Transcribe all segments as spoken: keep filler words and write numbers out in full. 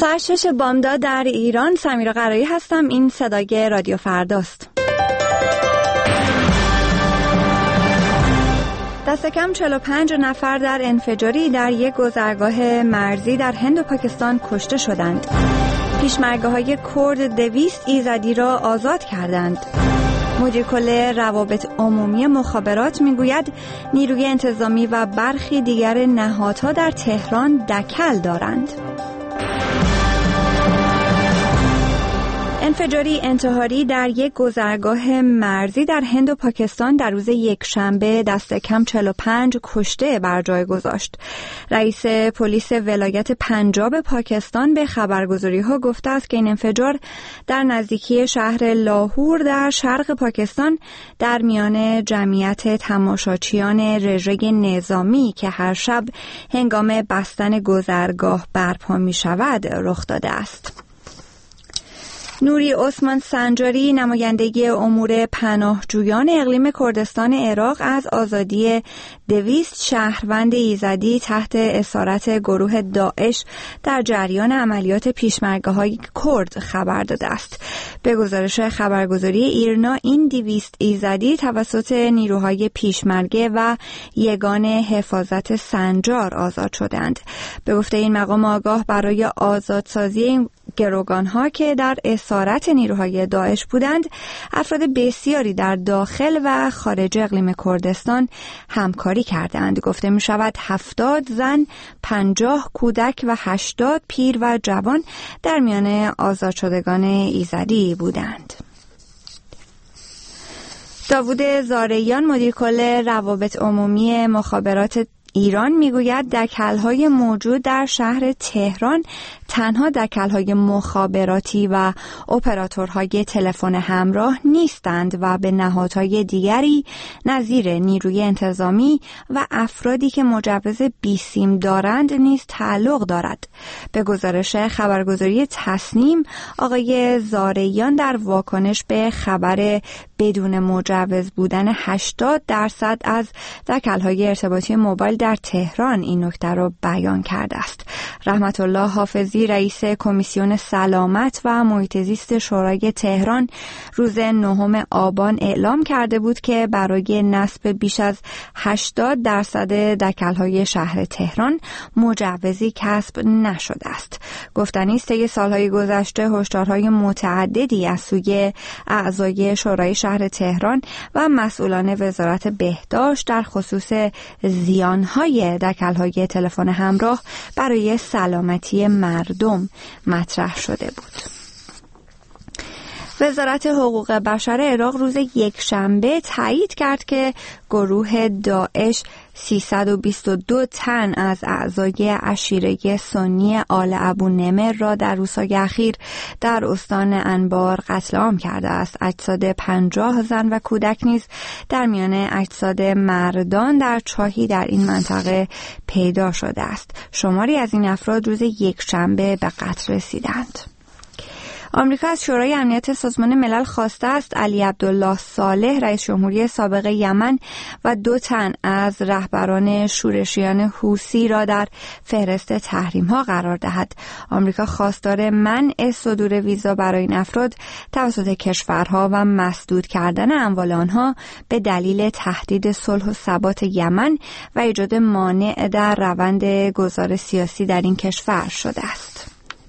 ساعت شش بامداد در ایران. سمیرا قرایی هستم. این صدای رادیو فرداست. دست کم چهل و پنج نفر در انفجاری در یک گذرگاه مرزی در هند و پاکستان کشته شدند. پیشمرگه‌های کرد دویست ایزدی را آزاد کردند. مدیر کل روابط عمومی مخابرات میگوید نیروی انتظامی و برخی دیگر نهادها در تهران دکل دارند. انفجاری انتحاری در یک گذرگاه مرزی در هند و پاکستان در روز یکشنبه دست کم چهل و پنج کشته بر جای گذاشت. رئیس پلیس ولایت پنجاب پاکستان به خبرگزاری‌ها گفته است که این انفجار در نزدیکی شهر لاهور در شرق پاکستان در میان جمعیت تماشاچیان رژه نظامی که هر شب هنگام بستن گذرگاه برپا می‌شود رخ داده است. نوری عثمان سنجاری، نمایندگی امور پناهجویان اقلیم کردستان عراق، از آزادی دویست شهروند ایزدی تحت اسارت گروه داعش در جریان عملیات پیشمرگه‌های کرد خبر داده است. به گزارش خبرگزاری ایرنا، این دویست ایزدی توسط نیروهای پیشمرگه و یگان حفاظت سنجار آزاد شدند. به گفته این مقام آگاه، برای آزادسازی این گروگان‌ها که در اسارت نیروهای داعش بودند، افراد بسیاری در داخل و خارج اقلیم کردستان همکاری کردند. گفته می شود هفتاد زن، پنجاه کودک و هشتاد پیر و جوان در میان آزاد شدگان ایزدی بودند. داوود زاریان، مدیر کل روابط عمومی مخابرات ایران، میگوید دکل‌های موجود در شهر تهران تنها دکل‌های مخابراتی و اپراتورهای تلفن همراه نیستند و به نهادهای دیگری نظیر نیروی انتظامی و افرادی که مجوز بیسیم دارند نیز تعلق دارد. به گزارش خبرگزاری تصنیم، آقای زاریان در واکنش به خبر بدون مجوز بودن هشتاد درصد از دکل‌های ارتباطی موبایل در تهران این نکته را بیان کرده است. رحمت الله حافظی، رئیس کمیسیون سلامت و محیط زیست شورای تهران، روز نهم آبان اعلام کرده بود که برای نصب بیش از هشتاد درصد دکل‌های شهر تهران مجوزی کسب نشده است. گفتنی است طی سالهای گذشته هشدارهای متعددی از سوی اعضای شورای شهر تهران و مسئولان وزارت بهداشت در خصوص زیانهای دکل‌های تلفن همراه برای سلامتی مردم مطرح شده بود. وزارت حقوق بشر عراق روز یکشنبه تایید کرد که گروه داعش سیصد و بیست و دو تن از اعضای عشیره سنی آل ابو نمر را در روزهای اخیر در استان انبار قتل عام کرده است. اجساد پنجاه زن و کودک نیز در میان اجساد مردان در چاهی در این منطقه پیدا شده است. شماری از این افراد روز یکشنبه به قتل رسیدند. آمریکا از شورای امنیت سازمان ملل خواسته است علی عبدالله صالح، رئیس جمهوری سابق یمن و دو تن از رهبران شورشیان حوثی را در فهرست تحریم‌ها قرار دهد. آمریکا خواستار منع صدور ویزا برای این افراد توسط کشورها و مسدود کردن اموال آنها به دلیل تهدید صلح و ثبات یمن و ایجاد مانع در روند گذار سیاسی در این کشور شده است.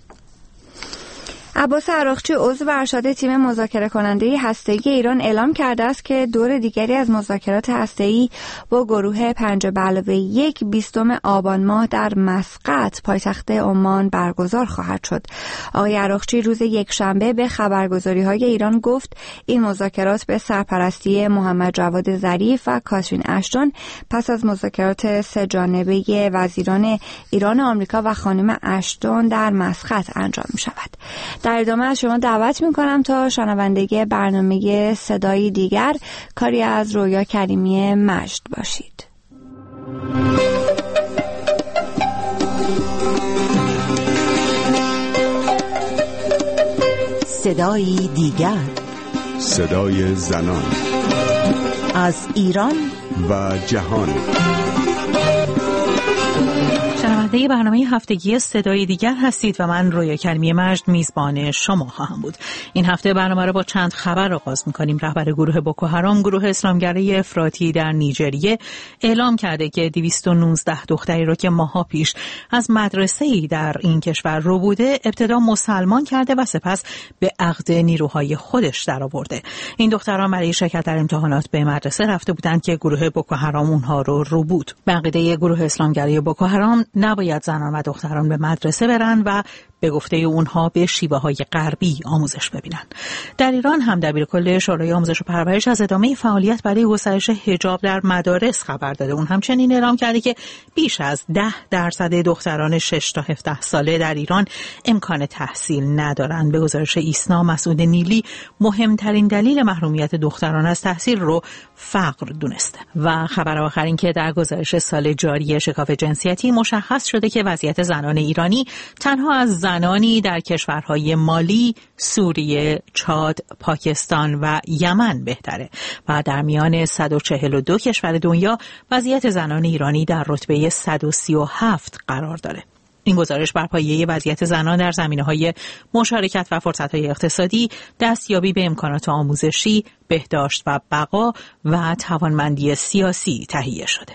عباس عراقچی، عضو ارشد تیم مذاکره کننده هسته‌ای ایران، اعلام کرده است که دور دیگری از مذاکرات هسته‌ای با گروه پنج به علاوه یک بیستم آبان ماه در مسقط پایتخت عمان برگزار خواهد شد. آقای عراقچی روز یکشنبه به خبرگزاری‌های ایران گفت این مذاکرات به سرپرستی محمد جواد ظریف و کاترین اشتون پس از مذاکرات سه جانبه وزیران ایران و آمریکا و خانم اشتون در مسقط انجام می‌شود. در ادامه از شما دعوت میکنم تا شنوندگی برنامه صدایی دیگر، کاری از رویا کریمی مجد باشید. صدایی دیگر، صدای زنان از ایران و جهان. شنونده برنامه هفتگی صدای دیگر هستید و من رویا کریمی مجد میزبان شما خواهم بود. این هفته برنامه را با چند خبر آغاز می‌کنیم. رهبر گروه بوکو حرام، گروه اسلامگرای افراطی در نیجریه، اعلام کرده که دویست و نوزده دختری را که ماه‌ها پیش از مدرسه‌ای در این کشور رو بوده، ابتدا مسلمان کرده و سپس به عقد نیروهای خودش درآورده. این دختران برای شرکت در امتحانات به مدرسه رفته بودند که گروه بوکو حرام اونها رو رو بود. به عقیده گروه اسلامگرای بوکو حرام نباید زنان و دختران به مدرسه برن و به گفته اونها به شیوه های غربی آموزش ببینن. در ایران هم دبیرکل شورای آموزش و پرورش از ادامه فعالیت برای گسترش حجاب در مدارس خبر داده. اون همچنین اعلام کرده که بیش از ده درصد دختران شش تا هفده ساله در ایران امکان تحصیل ندارند. به گزارش ایسنا، مسعود نیلی مهمترین دلیل محرومیت دختران از تحصیل رو فقر دونسته. و خبر آخر این که در گزارش سال جاری شکاف جنسیتی مشخص شده که وضعیت زنان ایرانی تنها از زنانی در کشورهای مالی، سوریه، چاد، پاکستان و یمن بهتره و در میان صد و چهل و دو کشور دنیا وضعیت زنان ایرانی در رتبه صد و سی و هفت قرار داره. این گزارش بر پایه وضعیت زنان در زمینه‌های مشارکت و فرصت‌های اقتصادی، دستیابی به امکانات آموزشی، بهداشت و بقا و توانمندی سیاسی تهیه شده.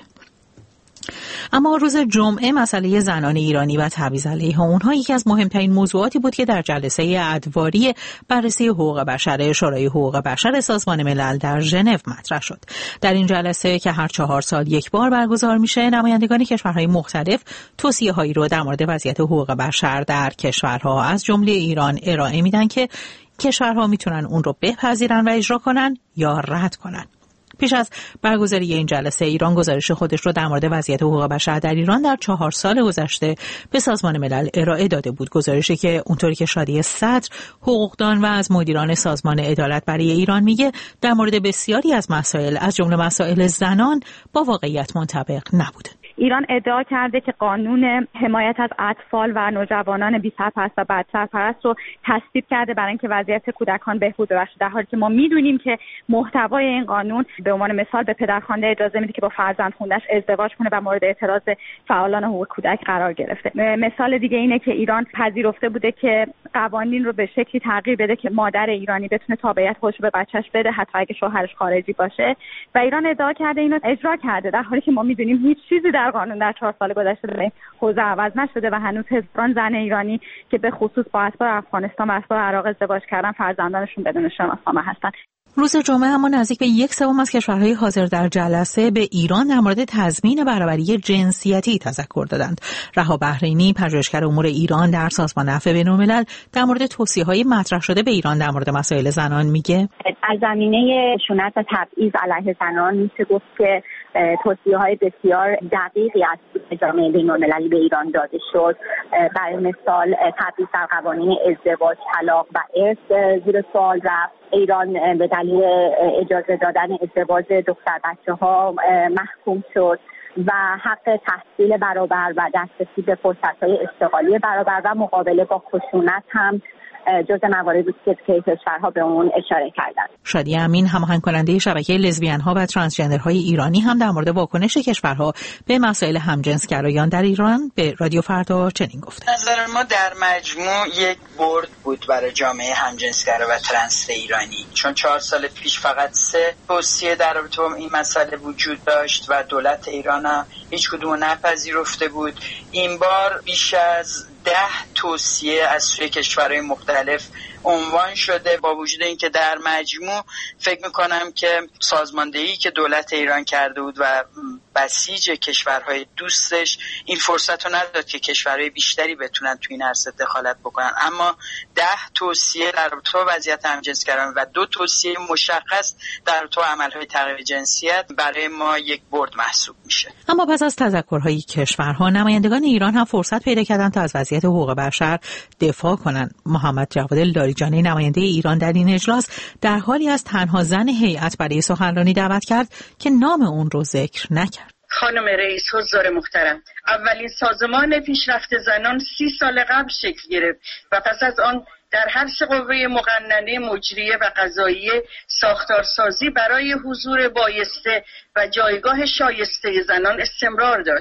اما روز جمعه مسئله زنان ایرانی و تبعیض علیه اونها یکی از مهمترین موضوعاتی بود که در جلسه ادواری بررسی حقوق بشر شورای حقوق بشر سازمان ملل در ژنو مطرح شد. در این جلسه که هر چهار سال یک بار برگزار میشه، نمایندگان کشورهای مختلف توصیه‌هایی رو در مورد وضعیت حقوق بشر در کشورها از جمله ایران ارائه میدن که کشورها میتونن اون رو بپذیرن و اجرا کنن یا رد کنن. پیش از برگزاری این جلسه، ایران گزارش خودش رو در مورد وضعیت حقوق بشر در ایران در چهار سال گذشته به سازمان ملل ارائه داده بود. گزارشی که اونطوری که شادی صدر، حقوقدان و از مدیران سازمان عدالت برای ایران میگه در مورد بسیاری از مسائل از جمله مسائل زنان با واقعیت منطبق نبوده. ایران ادعا کرده که قانون حمایت از اطفال و نوجوانان بی سرپرست و بد سرپرست رو تصویب کرده برای اینکه وضعیت کودکان بهبود ببخشه، در حالی که ما میدونیم که محتوای این قانون به عنوان مثال به پدرخوانده اجازه میده که با فرزندخونده‌اش ازدواج کنه و مورد اعتراض فعالان حقوق کودک قرار گرفته. مثال دیگه اینه که ایران پذیرفته بوده که قوانین رو به شکلی تغییر بده که مادر ایرانی بتونه تابعیت خودش رو به بچه‌ش بده حتی اگه شوهرش خارجی باشه، و ایران ادعا کرده اینو اجرا کرده، در حالی که ما میدونیم هیچ چیزی در قانون در چهار سال گذشته در این حوزه عوض نشده و هنوز هزاران زن ایرانی که به خصوص با اسباب افغانستان و اسباب عراق ازدواج کردن فرزندانشون بدون شناسنامه هستن. روز جمعه اما نزدیک به یک سوم از کشورهای حاضر در جلسه به ایران در مورد تضمین برابری جنسیتی تذکر دادند. رها بحرینی، پژوهشگر امور ایران در سازمان عفو بین‌الملل، در مورد توصیه‌های مطرح شده به ایران در مورد مسائل زنان میگه: از زمینه خشونت و تبعیض علیه زنان میشه گفت که توصیه‌های بسیار دقیقی از جامعه بین‌المللی به ایران داده شد. برای مثال تبعیض در قوانین ازدواج، طلاق و ارث زیر سوال رفت. ایران به دلیل اجازه دادن ازدواج دختر بچه‌ها محکوم شد و حق تحصیل برابر و دسترسی به فرصت‌های اشتغالی برابر و مقابله با خشونت هم جزء مواردی بود که کشورها به اون اشاره کردند. شادی امین، هماهنگ کننده شبکه لزبیان‌ها و ترانسجندرهای ایرانی، هم در مورد واکنش کشورها به مسائل همجنسگرایان در ایران به رادیو فردا چنین گفت: نظر ما در مجموع یک برد بود برای جامعه همجنسگرا و ترنس ایرانی، چون چهار سال پیش فقط سه توصیه در رابطه با این مسئله وجود داشت و دولت ایران هم هیچ کدوم نپذیرفته بود. این بار بیش از ده توصیه از سوی کشورهای مختلف عنوان شده، با وجود اینکه در مجموع فکر میکنم که سازماندهی که دولت ایران کرده بود و بسیج کشورهای دوستش این فرصت رو نداد که کشورهای بیشتری بتونن تو این عرصه دخالت بکنن. اما ده توصیه در رابطه با وضعیت همجنسگرایان و دو توصیه مشخص در رابطه با عملهای تغییر جنسیت برای ما یک برد محسوب میشه. اما پس از تذکرهای کشورها، نمایندگان ایران هم فرصت پیدا کردن تا از وضعیت حقوق بشر دفاع کنند. محمد جواد لاریجانی، نماینده ایران در این اجلاس، در حالی از تنها زن هیئت برای سخنرانی دعوت کرد که نام اون رو ذکر نکرد. خانم رئیس حضار محترم، اولین سازمان پیشرفت زنان سی سال قبل شکل گرفت و پس از آن در هر سه قوه مقننه مجریه و قضاییه ساختارسازی برای حضور بایسته و جایگاه شایسته زنان استمرار داشت.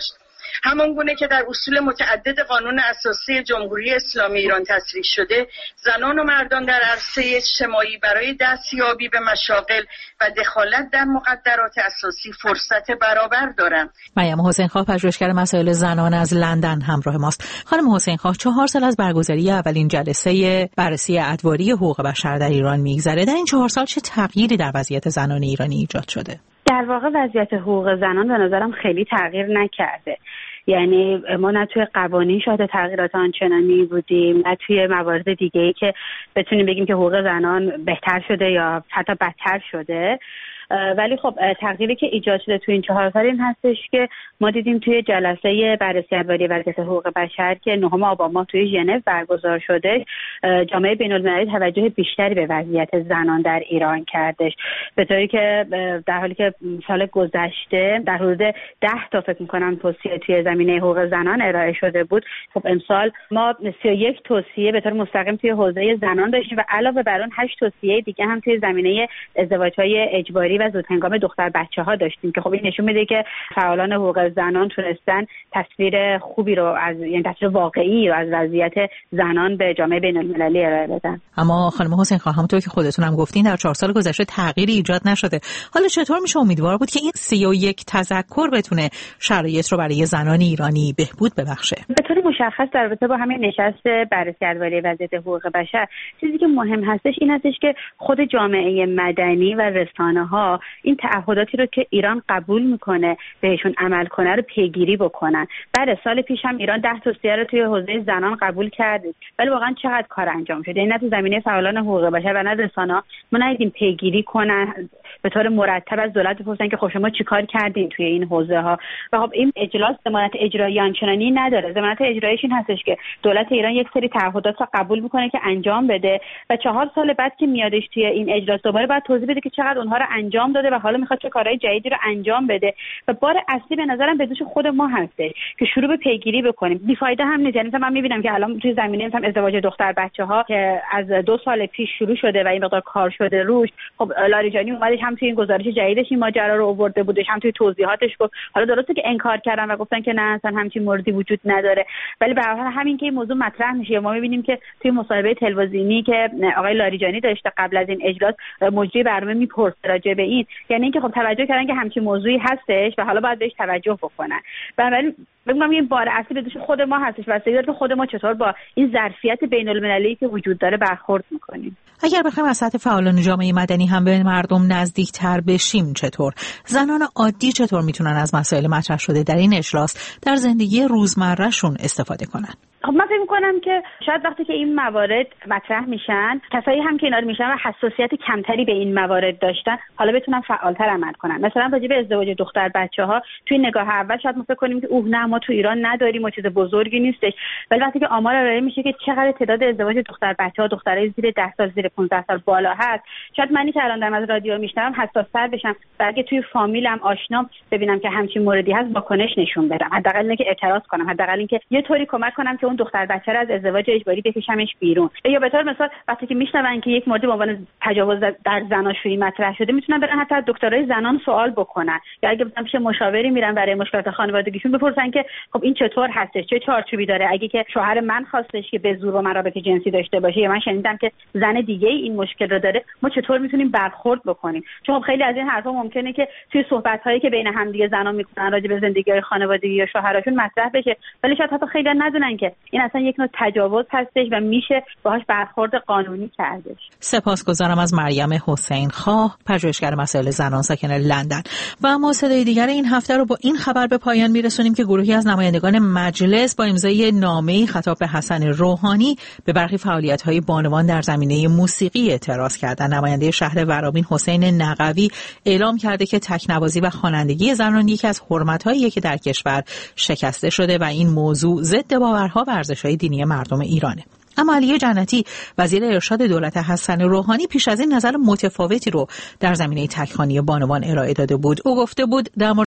همان گونه که در اصول متعدد قانون اساسی جمهوری اسلامی ایران تصریح شده، زنان و مردان در عرصه اجتماعی برای دستیابی به مشاغل و دخالت در مقدرات اساسی فرصت برابر دارند. مریم حسین خواه، پژوهشگر مسائل زنان از لندن همراه ماست. خانم حسین خواه، چهار سال از برگزاری اولین جلسه بررسی ادواری حقوق بشر در ایران میگذره. در این چهار سال چه تغییری در وضعیت زنان ایرانی ایجاد شده؟ در واقع وضعیت حقوق زنان به نظرم خیلی تغییر نکرده. یعنی ما نه توی قوانین شاهد تغییرات آنچنانی بودیم، نه توی موارد دیگه‌ای که بتونیم بگیم که حقوق زنان بهتر شده یا حتی بدتر شده. ولی خب تغییری که ایجاد شده توی این چهار سال این هستش که ما دیدیم توی جلسه بررسی ادواری وضعیت حقوق بشر که نهم آبان ماه توی ژنو برگزار شده، جامعه بین‌المللی توجه بیشتری به وضعیت زنان در ایران کردش، به طوری که در حالی که سال گذشته در حدود ده تا فکر می‌کنم توصیه توی زمینه حقوق زنان ارائه شده بود، خب امسال ما سی و یک توصیه به طور مستقیم توی حوزه زنان داشتیم و علاوه بر اون هشت توصیه دیگه هم توی زمینه ازدواج‌های اجباری و زودهنگام دختر بچه‌ها داشتیم که خب این نشون میده که فعالان حقوق زنان تونستن تصویر خوبی رو از یعنی تصویر واقعی رو از وضعیت زنان به جامعه بین‌المللی ارائه بدن. اما خانم حسین خواهم همونطور که خودتون هم گفتین در چهار سال گذشته تغییری ایجاد نشده. حالا چطور میشه امیدوار بود که این سی و یک تذکر بتونه شرایط رو برای زنان ایرانی بهبود ببخشه؟ به طور مشخص در رابطه با همین نشست بررسی ادواری وضعیت حقوق بشر چیزی که مهم هستش این هستش که خود جامعه مدنی و رسانه‌ها این تعهداتی رو که ایران قبول میکنه بهشون عمل کنه رو پیگیری بکنن. بعد سال پیش هم ایران ده توصیه رو توی حوزه زنان قبول کرد، ولی واقعا چقدر کار انجام شده؟ این نه تو زمینه فعالان حقوق بشر و نه رسانه‌ها ما ندیدیم پیگیری کنن به طور مرتب از دولت بپرسن که خب شما چیکار کردین توی این حوزه ها. و خب این اجلاس ضمانت اجرایی آنچنانی نداره. ضمانت اجراییش این هستش که دولت ایران یک سری تعهدات رو قبول میکنه که انجام بده و چهار سال بعد که میادش توی این اجلاس دوباره باید توضیح بده که چقدر اونها رو انجام داده و حالا میخواد چه کارهای جدیدی رو انجام بده. و بار اصلی به نظرم به دوش خود ما هستش که شروع به پیگیری بکنیم. بیفایده هم نیست. یعنی من میبینم که الان توی زمینه مثلا ازدواج دختر بچه‌ها که از دو سال پیش شروع شده و این مقدار کار شده روش، خب لاریجانی اومدش هم توی این گزارش جدیدش این ماجرا رو آورده بودش، هم توی توضیحاتش گفت. حالا درسته که انکار کردن و گفتن که نه اصلا همچین موردی وجود نداره، ولی به هر حال همین که این موضوع مطرح میشه ما میبینیم که توی مصاحبه تلویزیونی که آقای لاریجانی داشته قبل از این اجلاس مجری برنامه میپرسه راجع به این، یعنی اینکه خب توجه کردن که همچین موضوعی هستش و حالا باید بهش توجه بکنن. بنابراین بگم این بار اصلی به دوش خود ما هستش و سیاست خود ما چطور با این ظرفیت بین‌المللی که وجود داره برخورد میکنیم. اگر بخوایم از سطح فعالان جامعه مدنی هم به مردم نزدیکتر بشیم چطور؟ زنان عادی چطور میتونن از مسائل مطرح شده در این اجلاس در زندگی روزمرهشون استفاده کنن؟ خب من فکر می‌کنم که شاید وقتی که این موارد مطرح میشن، کسایی هم که اینا رو میشن و حساسیت کمتری به این موارد داشتن، حالا بتونن فعال‌تر عمل کنن. مثلا راجع به ازدواج دختر بچه‌ها توی نگاه اول شاید ما فکر کنیم که اوه نه ما تو ایران نداریم و چیز بزرگی نیستش، ولی وقتی که آمار ارائه میشه که چقدر تعداد ازدواج دختر بچه‌ها، دخترای زیر ده سال، زیر پانزده سال بالا هست، شاید منی که الان دارم از رادیو میشنوم حساس‌تر بشم، اگه توی فامیلم آشنام ببینم که همچین موردی هست واکنش نشون بدم، حداقل اینکه اعتراض کنم، حداقل اینکه یه طوری کمک کنم که اون دختر بچه رو از ازدواج اجباری بکشمش بیرون. یا به طور مثال وقتی که میشنون که یک مورد به عنوان تجاوز در زناشویی مطرح شده، میتونن برن حتی از دکترای زنان سوال بکنن، یا اگه مثلا پیش مشاوری میرن برای مشکلات خانوادگیشون بپرسن که خب این چطور هستش، چه چارچوبی داره، اگه که شوهر من خواستش که به زور با من رابطه جنسی داشته باشه یا من شنیدم که زن دیگه این مشکل رو داره، ما چطور میتونیم برخورد بکنیم؟ چون خیلی از این حرفا ممکنه که توی صحبت‌هایی که بین همدیگه زنا میکنن راجع به زندگی‌های خانوادگی یا شوهراشون مطرح بشه، ولی شاید حتی خیلی ندونن که این اصلا یک نوع تجاوز هستش و میشه باهاش برخورد قانونی کردش. سپاسگزارم از مریم حسین خواه، پژوهشگر مسائل زنان ساکن لندن. و اما صدای دیگر این هفته رو با این خبر به پایان میرسونیم که گروهی از نمایندگان مجلس با امضای نامه‌ای خطاب به حسن روحانی به برخی فعالیت‌های بانوان در زمینه موسیقی اعتراض کردند. نماینده شهر ورامین حسین نقوی اعلام کرده که تکنوازی و خوانندگی زنان یکی از حرمت‌هاییه که در کشور شکسته شده و این موضوع ضد باورها و ارزش‌های دینی مردم ایرانه. اما علی جنتی وزیر ارشاد دولت حسن روحانی پیش از این نظر متفاوتی رو در زمینه تک‌خوانی بانوان ارائه داده بود. او گفته بود در